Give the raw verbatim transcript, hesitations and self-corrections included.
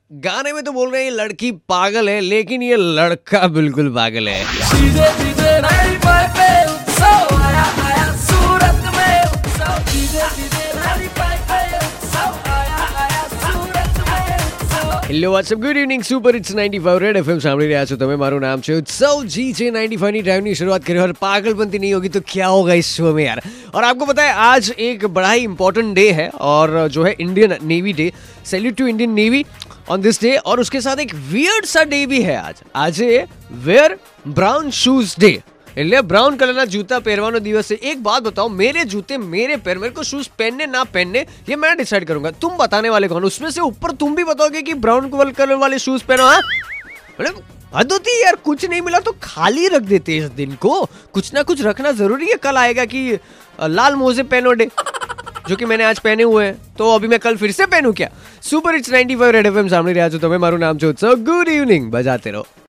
गाने में तो बोल रहे हैं ये लड़की पागल है, लेकिन ये लड़का बिल्कुल पागल है। सीधे सीधे नहीं पाए पे उत्सव आया आया सूरत में उत्सव सीधे सीधे नहीं पाए पे उत्सव आया आया सूरत में Utsav. Hello what's up good evening super hits ninety five red FM સાંભળી રહ્યા છો તમે। મારું નામ છે उत्सव जी जे नाइन्टी फाइव ની ड्राइव ની शुरुआत करी और पागलपंती नहीं होगी तो क्या होगा इस शो में यार। और आपको पता है आज एक बड़ा ही इंपॉर्टेंट डे है और जो है Indian navy day. Salute to Indian navy on this day. और उसके साथ एक वियर्ड सा डे भी है आज। आज वेयर ब्राउन शूज डे, એટલે બ્રાઉન કલરના જૂતા પહેરવાનો દિવસ છે। એક बात बताओ, मेरे जूते मेरे पैर, मेरे को शूज पहनने ना पहनने ये मैं डिसाइड करूंगा। तुम बताने वाले कौन? उसमें से ऊपर तुम भी बताओगे कि ब्राउन कलर वाले शूज पहनो। हाँ मतलब हद होती है यार, कुछ नहीं मिला तो खाली रख देते इस दिन को। कुछ ना कुछ रखना जरूरी है। कल आएगा कि लाल मोजे पहनो डे, जो कि मैंने आज पहने हुए हैं, तो अभी मैं कल फिर से पहनूं क्या? Super hits ninety five red FM सामने रहा तो मैं मारू नाम છે उत्सव। गुड इवनिंग बजाते रहो।